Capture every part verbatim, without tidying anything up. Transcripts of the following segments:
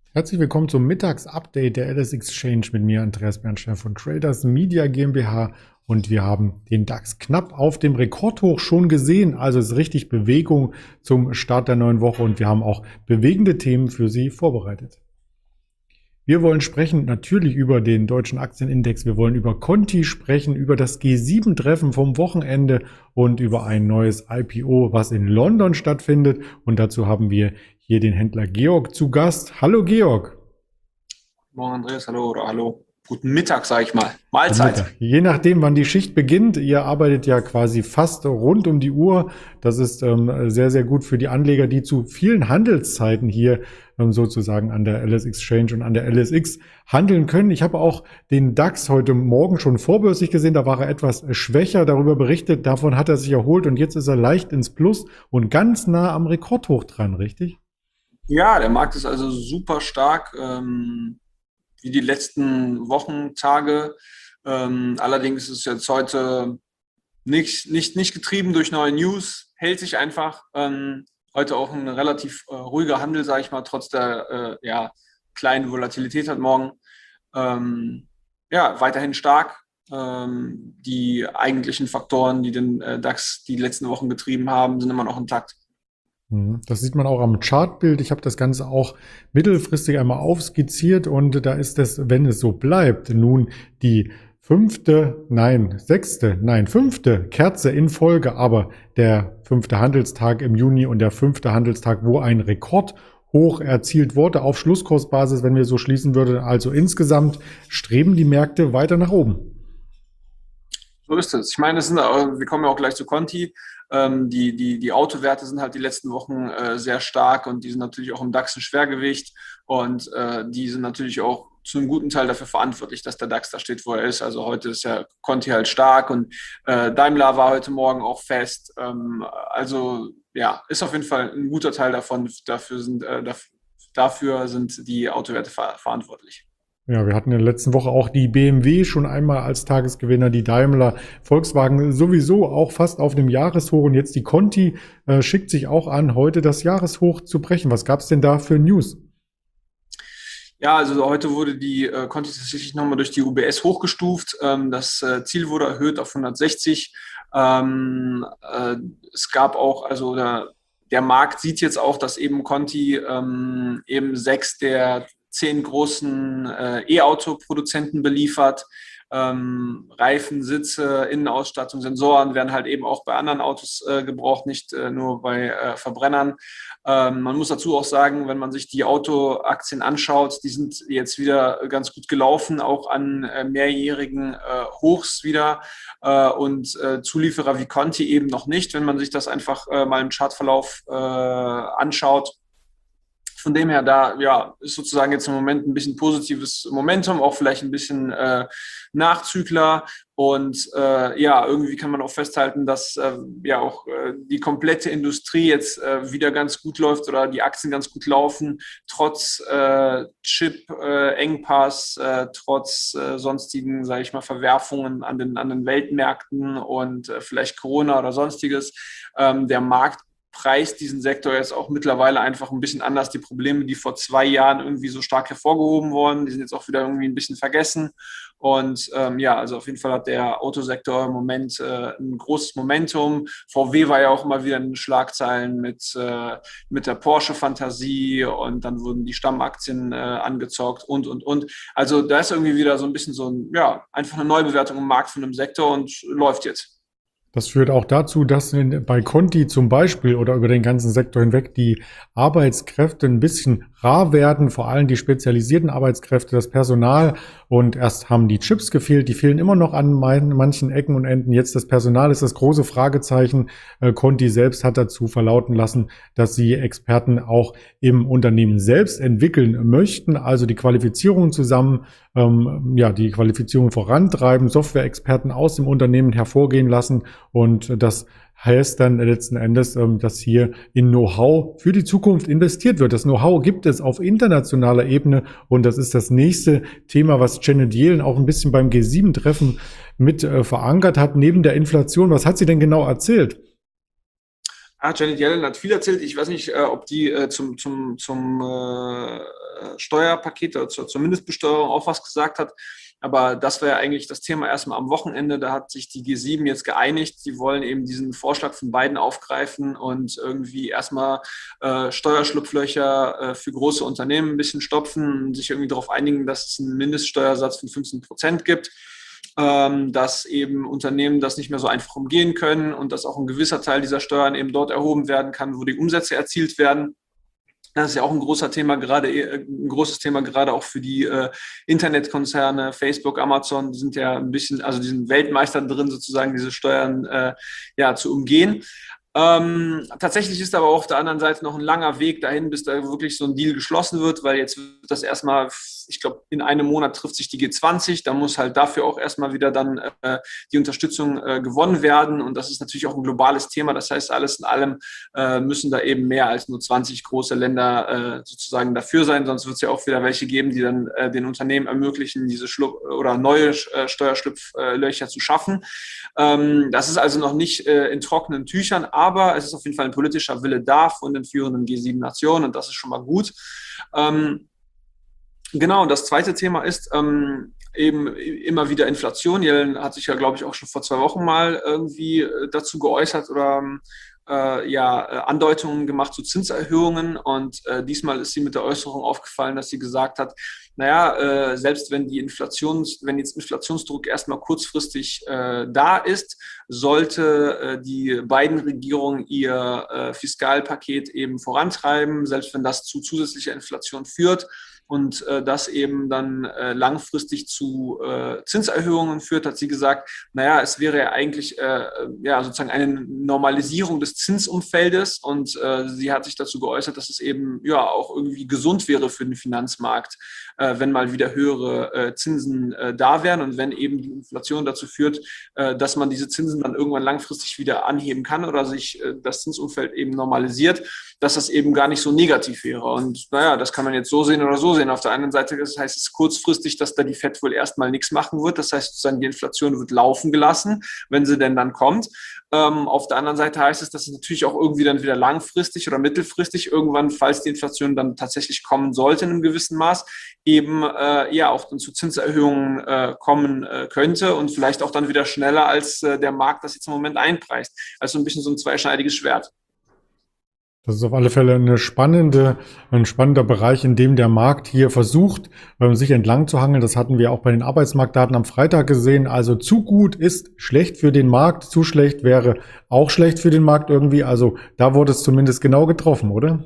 Herzlich willkommen zum Mittagsupdate der L S Exchange mit mir, Andreas Bernstein von Traders Media GmbH. Und wir haben den DAX knapp auf dem Rekordhoch schon gesehen. Also es ist richtig Bewegung zum Start der neuen Woche und wir haben auch bewegende Themen für Sie vorbereitet. Wir wollen sprechen natürlich über den deutschen Aktienindex. Wir wollen über Conti sprechen, über das G sieben Treffen vom Wochenende und über ein neues I P O, was in London stattfindet. Und dazu haben wir hier den Händler Georg zu Gast. Hallo Georg. Morgen Andreas, hallo oder hallo. Guten Mittag, sage ich mal. Guten Mahlzeit. Mittag. Je nachdem, wann die Schicht beginnt. Ihr arbeitet ja quasi fast rund um die Uhr. Das ist ähm, sehr, sehr gut für die Anleger, die zu vielen Handelszeiten hier ähm, sozusagen an der L S Exchange und an der L S X handeln können. Ich habe auch den DAX heute Morgen schon vorbörslich gesehen. Da war er etwas schwächer, darüber berichtet. Davon hat er sich erholt und jetzt ist er leicht ins Plus und ganz nah am Rekordhoch dran, richtig? Ja, der Markt ist also super stark, ähm, wie die letzten Wochen, Tage. Ähm, allerdings ist es jetzt heute nicht, nicht, nicht getrieben durch neue News, hält sich einfach. Ähm, heute auch ein relativ äh, ruhiger Handel, sage ich mal, trotz der äh, ja, kleinen Volatilität heute Morgen. Ähm, ja, weiterhin stark. Ähm, die eigentlichen Faktoren, die den äh, DAX die letzten Wochen getrieben haben, sind immer noch intakt. Mhm. Das sieht man auch am Chartbild. Ich habe das Ganze auch mittelfristig einmal aufskizziert und da ist es, wenn es so bleibt, nun die fünfte, nein, sechste, nein, fünfte Kerze in Folge, aber der fünfte Handelstag im Juni und der fünfte Handelstag, wo ein Rekordhoch erzielt wurde auf Schlusskursbasis, wenn wir so schließen würden. Also insgesamt streben die Märkte weiter nach oben. So ist es. Ich meine, es sind, wir kommen ja auch gleich zu Conti. Ähm, die, die, die Autowerte sind halt die letzten Wochen äh, sehr stark und die sind natürlich auch im DAX ein Schwergewicht und äh, die sind natürlich auch zu einem guten Teil dafür verantwortlich, dass der DAX da steht, wo er ist. Also heute ist ja Conti halt stark und äh, Daimler war heute Morgen auch fest. Ähm, also ja, ist auf jeden Fall ein guter Teil davon. Dafür sind, äh, dafür sind die Autowerte ver verantwortlich. Ja, wir hatten in der letzten Woche auch die B M W schon einmal als Tagesgewinner, die Daimler, Volkswagen sowieso auch fast auf dem Jahreshoch und jetzt die Conti äh, schickt sich auch an, heute das Jahreshoch zu brechen. Was gab es denn da für News? Ja, also heute wurde die äh, Conti tatsächlich nochmal durch die U B S hochgestuft. Ähm, das äh, Ziel wurde erhöht auf hundertsechzig. Ähm, äh, es gab auch, also der, der Markt sieht jetzt auch, dass eben Conti ähm, eben sechs der zehn großen äh, E-Auto-Produzenten beliefert. Ähm, Reifen, Sitze, Innenausstattung, Sensoren werden halt eben auch bei anderen Autos äh, gebraucht, nicht äh, nur bei äh, Verbrennern. Ähm, man muss dazu auch sagen, wenn man sich die Autoaktien anschaut, die sind jetzt wieder ganz gut gelaufen, auch an äh, mehrjährigen äh, Hochs wieder äh, und äh, Zulieferer wie Conti eben noch nicht, wenn man sich das einfach äh, mal im Chartverlauf äh, anschaut. Von dem her, da ja, ist sozusagen jetzt im Moment ein bisschen positives Momentum, auch vielleicht ein bisschen äh, Nachzügler. Und äh, ja, irgendwie kann man auch festhalten, dass äh, ja auch äh, die komplette Industrie jetzt äh, wieder ganz gut läuft oder die Aktien ganz gut laufen, trotz äh, Chip-Engpass, äh, äh, trotz äh, sonstigen, sage ich mal, Verwerfungen an den, an den Weltmärkten und äh, vielleicht Corona oder sonstiges. Ähm, der Markt preist diesen Sektor jetzt auch mittlerweile einfach ein bisschen anders. Die Probleme, die vor zwei Jahren irgendwie so stark hervorgehoben wurden, die sind jetzt auch wieder irgendwie ein bisschen vergessen. Und ähm, ja, also auf jeden Fall hat der Autosektor im Moment äh, ein großes Momentum. V W war ja auch immer wieder in den Schlagzeilen mit, äh, mit der Porsche-Fantasie und dann wurden die Stammaktien äh, angezockt und, und, und. Also da ist irgendwie wieder so ein bisschen so ein, ja, einfach eine Neubewertung im Markt von einem Sektor und läuft jetzt. Das führt auch dazu, dass in, bei Conti zum Beispiel oder über den ganzen Sektor hinweg die Arbeitskräfte ein bisschen rar werden, vor allem die spezialisierten Arbeitskräfte, das Personal. Und erst haben die Chips gefehlt, die fehlen immer noch an manchen Ecken und Enden. Jetzt das Personal ist das große Fragezeichen. Äh, Conti selbst hat dazu verlauten lassen, dass sie Experten auch im Unternehmen selbst entwickeln möchten, also die Qualifizierung zusammen, ähm, ja, die Qualifizierung vorantreiben, Softwareexperten aus dem Unternehmen hervorgehen lassen. Und das heißt dann letzten Endes, dass hier in Know-how für die Zukunft investiert wird. Das Know-how gibt es auf internationaler Ebene und das ist das nächste Thema, was Janet Yellen auch ein bisschen beim G sieben Treffen mit verankert hat, neben der Inflation. Was hat sie denn genau erzählt? Ah, Janet Yellen hat viel erzählt. Ich weiß nicht, äh, ob die äh, zum, zum, zum äh, Steuerpaket oder zur, zur Mindestbesteuerung auch was gesagt hat. Aber das wäre eigentlich das Thema erstmal am Wochenende. Da hat sich die G sieben jetzt geeinigt. Sie wollen eben diesen Vorschlag von Biden aufgreifen und irgendwie erstmal äh, Steuerschlupflöcher äh, für große Unternehmen ein bisschen stopfen und sich irgendwie darauf einigen, dass es einen Mindeststeuersatz von fünfzehn Prozent gibt, ähm, dass eben Unternehmen das nicht mehr so einfach umgehen können und dass auch ein gewisser Teil dieser Steuern eben dort erhoben werden kann, wo die Umsätze erzielt werden. Das ist ja auch ein großer Thema, gerade ein großes Thema gerade auch für die äh, Internetkonzerne, Facebook, Amazon, die sind ja ein bisschen, also die sind Weltmeister drin, sozusagen diese Steuern äh, ja zu umgehen. Ähm, tatsächlich ist aber auch auf der anderen Seite noch ein langer Weg dahin, bis da wirklich so ein Deal geschlossen wird, weil jetzt wird das erstmal, ich glaube, in einem Monat trifft sich die G zwanzig, da muss halt dafür auch erstmal wieder dann äh, die Unterstützung äh, gewonnen werden und das ist natürlich auch ein globales Thema, das heißt, alles in allem äh, müssen da eben mehr als nur zwanzig große Länder äh, sozusagen dafür sein, sonst wird es ja auch wieder welche geben, die dann äh, den Unternehmen ermöglichen, diese Schlup oder neue äh, Steuerschlupflöcher zu schaffen. Ähm, das ist also noch nicht äh, in trockenen Tüchern, aber es ist auf jeden Fall ein politischer Wille da von den führenden G sieben Nationen und das ist schon mal gut. Ähm, genau, und das zweite Thema ist ähm, eben immer wieder Inflation. Jelen hat sich ja, glaube ich, auch schon vor zwei Wochen mal irgendwie dazu geäußert oder äh, ja, Andeutungen gemacht zu Zinserhöhungen und äh, diesmal ist sie mit der Äußerung aufgefallen, dass sie gesagt hat, naja, äh, selbst wenn die Inflations, wenn jetzt Inflationsdruck erstmal kurzfristig äh, da ist, sollte äh, die beiden Regierungen ihr äh, Fiskalpaket eben vorantreiben, selbst wenn das zu zusätzlicher Inflation führt und äh, das eben dann äh, langfristig zu äh, Zinserhöhungen führt, hat sie gesagt, naja, es wäre ja eigentlich äh, ja, sozusagen eine Normalisierung des Zinsumfeldes und äh, sie hat sich dazu geäußert, dass es eben ja auch irgendwie gesund wäre für den Finanzmarkt, äh, wenn mal wieder höhere äh, Zinsen äh, da wären und wenn eben die Inflation dazu führt, äh, dass man diese Zinsen dann irgendwann langfristig wieder anheben kann oder sich äh, das Zinsumfeld eben normalisiert, dass das eben gar nicht so negativ wäre. Und naja, das kann man jetzt so sehen oder so sehen. Auf der einen Seite das heißt es kurzfristig, dass da die Fed wohl erstmal nichts machen wird. Das heißt sozusagen, die Inflation wird laufen gelassen, wenn sie denn dann kommt. Ähm, auf der anderen Seite heißt es, dass es natürlich auch irgendwie dann wieder langfristig oder mittelfristig irgendwann, falls die Inflation dann tatsächlich kommen sollte in einem gewissen Maß, eben äh, ja auch dann zu Zinserhöhungen äh, kommen äh, könnte und vielleicht auch dann wieder schneller, als äh, der Markt das jetzt im Moment einpreist. Also ein bisschen so ein zweischneidiges Schwert. Das ist auf alle Fälle eine spannende, ein spannender Bereich, in dem der Markt hier versucht, ähm, sich entlang zu hangeln. Das hatten wir auch bei den Arbeitsmarktdaten am Freitag gesehen. Also zu gut ist schlecht für den Markt, zu schlecht wäre auch schlecht für den Markt irgendwie. Also da wurde es zumindest genau getroffen, oder?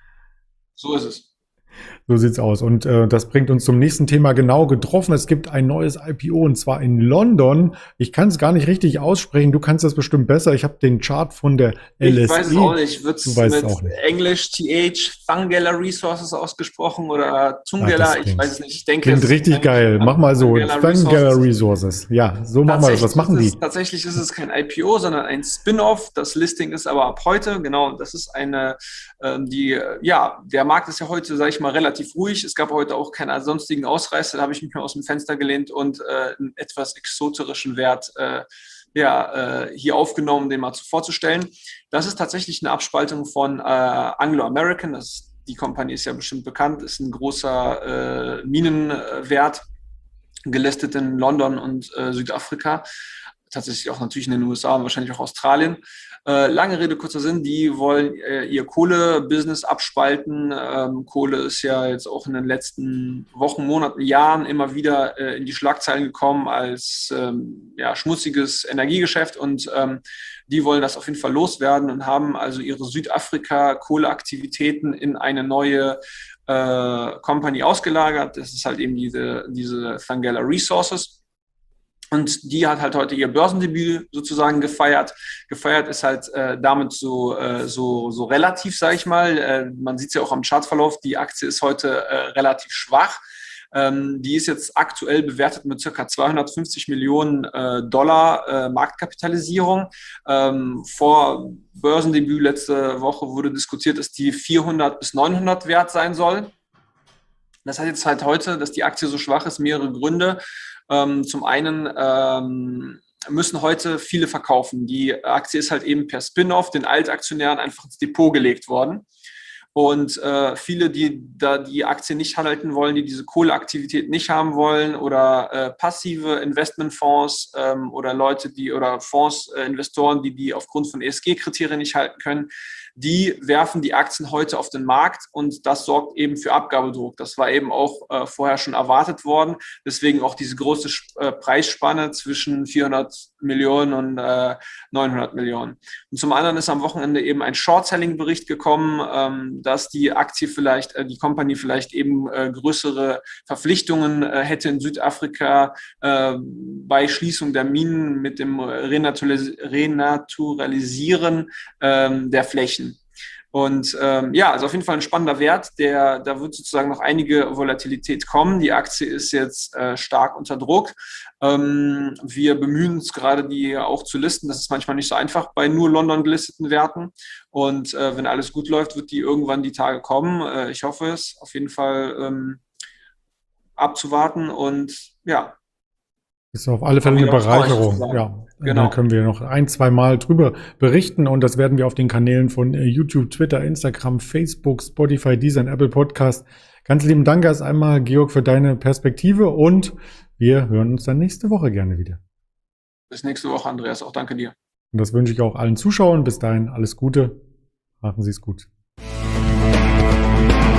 So ist es. So sieht's aus. Und äh, das bringt uns zum nächsten Thema, genau getroffen. Es gibt ein neues I P O und zwar in London. Ich kann es gar nicht richtig aussprechen. Du kannst das bestimmt besser. Ich habe den Chart von der L S E. Ich weiß es auch nicht. Wird es mit auch nicht. Englisch T H Thungela Resources ausgesprochen oder Thungela? Ich weiß es nicht. Ich denke, klingt es richtig ist geil. Mach mal so. Thungela Thungela Resources. Resources. Ja, so machen wir das. Was machen die? Ist es, tatsächlich ist es kein I P O, sondern ein Spin-off. Das Listing ist aber ab heute. Genau, das ist eine, ähm, die, ja, der Markt ist ja heute, sage ich mal, relativ ruhig. Es gab heute auch keinen sonstigen Ausreißer. Da habe ich mich mal aus dem Fenster gelehnt und äh, einen etwas exoterischen Wert äh, ja, äh, hier aufgenommen, den mal vorzustellen. Das ist tatsächlich eine Abspaltung von äh, Anglo American. Das, die Company ist ja bestimmt bekannt, ist ein großer äh, Minenwert, gelistet in London und äh, Südafrika. Tatsächlich auch natürlich in den U S A und wahrscheinlich auch Australien. Äh, lange Rede, kurzer Sinn, die wollen äh, ihr Kohle-Business abspalten. Ähm, Kohle ist ja jetzt auch in den letzten Wochen, Monaten, Jahren immer wieder äh, in die Schlagzeilen gekommen als ähm, ja, schmutziges Energiegeschäft und ähm, die wollen das auf jeden Fall loswerden und haben also ihre Südafrika-Kohleaktivitäten in eine neue äh, Company ausgelagert. Das ist halt eben diese, diese Thungela Resources. Und die hat halt heute ihr Börsendebüt sozusagen gefeiert. Gefeiert ist halt äh, damit so, äh, so, so relativ, sage ich mal. Äh, man sieht es ja auch am Chartverlauf, die Aktie ist heute äh, relativ schwach. Ähm, die ist jetzt aktuell bewertet mit ca. zweihundertfünfzig Millionen äh, Dollar äh, Marktkapitalisierung. Ähm, vor Börsendebüt letzte Woche wurde diskutiert, dass die vierhundert bis neunhundert wert sein soll. Das hat jetzt halt heute, dass die Aktie so schwach ist, mehrere Gründe. Ähm, zum einen ähm, müssen heute viele verkaufen. Die Aktie ist halt eben per Spin-off den Altaktionären einfach ins Depot gelegt worden. Und äh, viele, die da die Aktie nicht halten wollen, die diese Kohleaktivität nicht haben wollen oder äh, passive Investmentfonds ähm, oder Leute, die oder Fonds, äh, Investoren, die die aufgrund von E S G-Kriterien nicht halten können, die werfen die Aktien heute auf den Markt und das sorgt eben für Abgabedruck. Das war eben auch äh, vorher schon erwartet worden. Deswegen auch diese große äh, Preisspanne zwischen vierhundert Millionen und äh, neunhundert Millionen. Und zum anderen ist am Wochenende eben ein Short-Selling-Bericht gekommen, ähm, dass die Aktie vielleicht, äh, die Company vielleicht eben äh, größere Verpflichtungen äh, hätte in Südafrika äh, bei Schließung der Minen mit dem Renaturalis- Renaturalisieren äh, der Flächen. Und ähm, ja, also auf jeden Fall ein spannender Wert, der, da wird sozusagen noch einige Volatilität kommen. Die Aktie ist jetzt äh, stark unter Druck. Ähm, wir bemühen uns gerade, die auch zu listen. Das ist manchmal nicht so einfach bei nur London gelisteten Werten. Und äh, wenn alles gut läuft, wird die irgendwann die Tage kommen. Äh, ich hoffe es, auf jeden Fall ähm, abzuwarten. Und ja, Ist auf alle Fälle kann eine mich auch freuen, Bereicherung. sozusagen. Ja, und dann Genau. können wir noch ein, zwei Mal drüber berichten und das werden wir auf den Kanälen von äh, YouTube, Twitter, Instagram, Facebook, Spotify, Deezer und Apple Podcast. Ganz lieben Dank erst einmal, Georg, für deine Perspektive und wir hören uns dann nächste Woche gerne wieder. Bis nächste Woche, Andreas. Auch danke dir. Und das wünsche ich auch allen Zuschauern. Bis dahin alles Gute. Machen Sie es gut.